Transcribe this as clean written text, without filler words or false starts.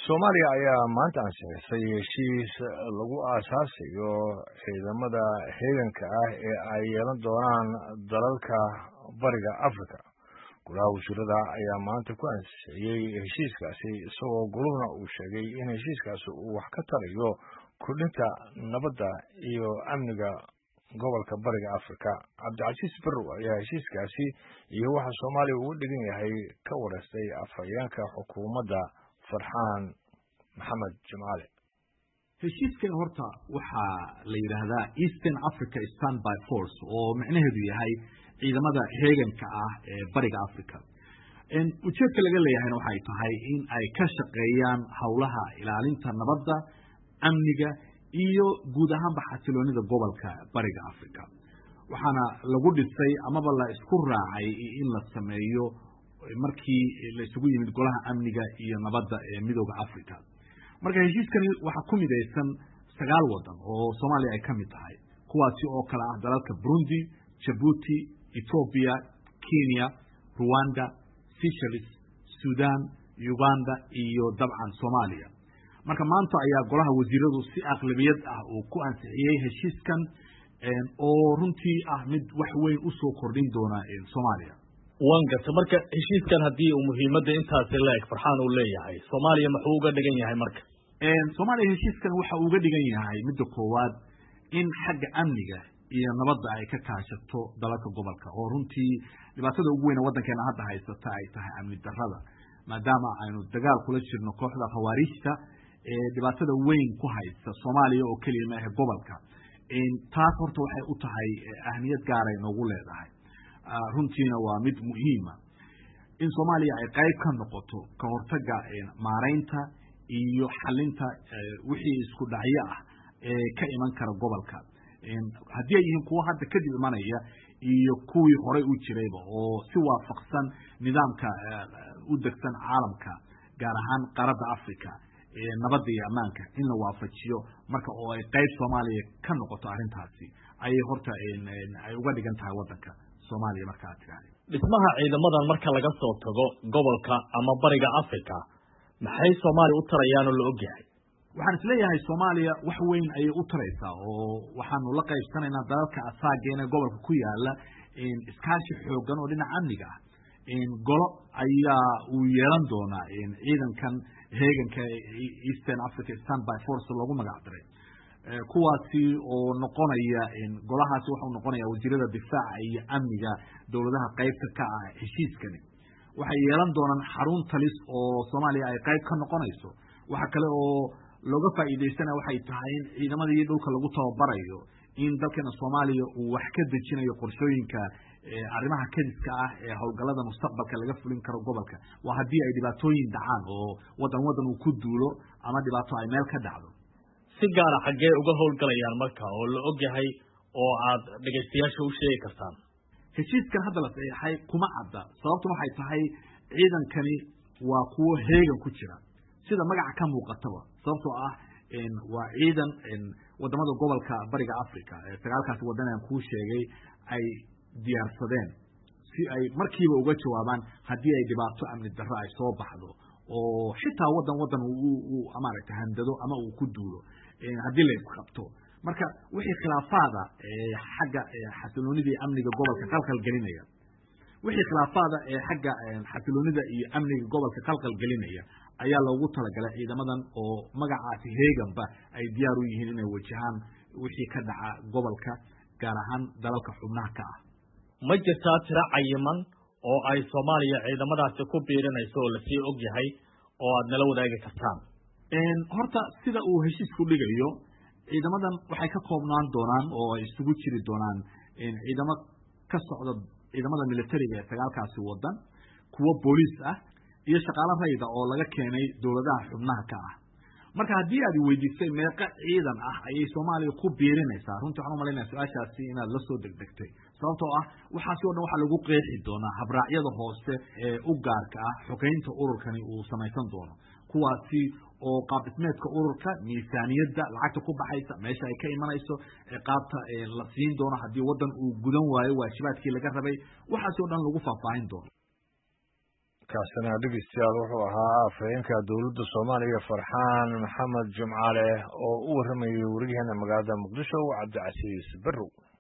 Soomaaliya ayaa maanta ansixisay heshiis lagu aasaasayo ciidamada heeganka ah ee ay yeelan doonaan dalalka Bariga Afrika. Golaha wasiirada ayaa maanta ku ansixiyay heshiiskaasi isagoo goluhuna uu sheegay in heshiiskaasi uu wax ka tarayo kordhinta nabadda iyo amniga gobolka Bariga Afrika. Cabdicasiis Barrow ayaa heshiiskaasi iyo waxa Soomaaliya ugu dhigan yahay ka wareystay afhayeenka xukuumadda Farxaan Maxamed Jimcaale. heshiiskan horta waxaa la yiraahdaa Eastern Africa Standby Force oo macnaheedu yahay ciidamada heeganka ah ee Bariga Afrika. Ujeedka laga leeyahay waxay tahay in ay ka shaqeeyaan hawlaha ilaalinta nabadda, amniga iyo guud ahaan xasiloonida gobolka Bariga Afrika. Waxaana lagu dhisay amaba la isku raacay in la sameeyo markii la isugu yimid golaha amniga iyo nabadda ee midowga Afrika. Marka heshiiskani waxa ku midaysan 9 wadan oo Soomaaliya ay ka mid tahay, kuwaasi oo kala ah dalalka Burundi, Djibouti, Ethiopia, Kenya, Rwanda, Seychelles, Sudan, Uganda iyo dabcan Soomaaliya. Marka maanta ayaa golaha wasiiradu si aqlabiyad ah oo ku ansixiyay heshiiskan oo runtii ah mid wax weyn u soo kordhin doona Soomaaliya. wangata marka heshiiskan hadii uu muhiimadda intaas leeyahay Farxaan uu leeyahay Soomaaliya maxuu uga dhigan yahay marka Soomaaliya heshiiskan waxa uu uga dhigan yahay midda koowaad in xagga amniga iyo nabadda ay ka kaashato dalalka gobolka oo runtii dhibaatada ugu weyn ee wadankeena hadda haysata ay tahay amni darrada, maadaama aynu dagaal kula jirno kooxda khawaarijta ee dhibaatada weyn ku haysta Soomaaliya oo kaliya ma aha gobolka. Taas horta waxay u tahay ahmiyad gaar ah noogu leedahay. runtiina waa mid muhiim ah in Soomaaliya ay qayb ka noqoto ka hortagga maareynta iyo xalinta wixii isku dhacyo ah ee ka iman kara gobolka. Haddii ay yihiin kuwa hadda kadib imanaya iyo kuwii horey u jirayba oo si waafaqsan nidaamka u degsan caalamka gaar ahaan qaaradda Afrika ee nabadda iyo ammaanka in la waafajiyo marka oo ay qayb Soomaaliya ka noqoto arrintaasi ay horta ay uga dhigan tahay wadanka Soomaaliya marka aad tiraahdo. Dhismaha ciidamadan marka laga soo tago gobolka ama Bariga Afrika maxay Soomaaliya u tarayaan oo la ogyahay? Waxaan isleeyahay Soomaaliya wax weyn ay u taraysaa oo waxaanu la qaybsanaynaa dalalka asaageena gobolka ku yaala iskaashi xoogan oo dhinaca amniga ah. Golo ayaa uu yeelan doonaa ciidankan heeganka Eastern Africa Standby Force lagu magac daray. kuwaasi oo noqonaya golahaasi waxa uu noqonaya wasiirada difaaca iyo amniga dawladaha qaybta ka ah heshiiskani. waxay yeelan doonaan xarun talis oo Soomaaliya ay qayb ka noqonayso. waxa kale oo looga faa'iideysana waxay tahay in ciidamadii dhulka lagu tababarayo in dalkeena Soomaaliya uu wax ka dejinayo qorshooyinka arrimaha kadiska ah ee hawlgallada mustaqbalka laga fulin karo gobolka. waa haddii ay dhibaatooyin dhacaan oo wadan uu ku duulo ama dhibaato ay meel ka dhacdo. si gaar ah xagee uga howlgalayaan marka oo la ogyahay oo aad dhageystayaasha u sheegi kartaan? heshiiskan hadda la saxeexay kuma cadda, sababtu waxay tahay ciidankani waa kuwo heegan ku jira sida magaca ka muuqataba, sababtoo ah waa ciidan wadamada gobolka Bariga Afrika ee 9kaas wadan aan ku sheegay ay diyaarsadeen si ay markiiba uga jawaabaan haddii ay dhibaato amni darro ay soo baxdo oo xitaa wadan uu amaaragtay handado ama uu ku duulo haddii la qabto. marka wixii khilaafaada xagga xasiloonida iyo amniga gobolka qalqal gelinaya ayaa loogu talagalay ciidamadan oo magacaasi heeganba ay diyaar u yihiin inay wajahaan wixii ka dhaca gobolka gaar ahaan dalalka xubnaha ka ah. ma jirtaa tiro cayiman oo ay Soomaaliya ciidamadaasi ku biirinayso oo la sii og yahay oo aad nala wadaagi kartaan? horta sida uu heshiisku dhigayo ciidamadan waxay ka koobnaan doonaan oo ay isugu jiri doonaan ciidamo ka socda ciidamada militariga ee 9kaasi wadan, kuwa booliis ah iyo shaqaale rayida oo laga keenay dawladaha xubnaha ka ah. marka haddii aad weydiisay meeqa ciidan ah ayay Soomaaliya ku biirinaysaa, runtii waxaan u maleynayaa su'aashaasi inaad la soo degdegtay, sababtoo ah waxaasi oo dhan waxa lagu qeexi doonaa habraacyada hoose ee u gaarka ah xogeynta ururkani uu samaysan doono, kuwaasi oo qaab dhismeedka ururka, miisaaniyadda lacagta ku baxaysa, meesha ay ka imanayso, qaabta la siin doono haddii wadan uu gudan waayo waajibaadkii laga rabay, waxaasi oo dhan lagu faahfaahin doono. kaasina dhegeystayaal wuxuu ahaa afhayeenka dowladda Soomaaliya Farxaan Maxamed Jimcaale oo u waramayay wariyahana magaalada Muqdisho Cabdicasiis Barrow.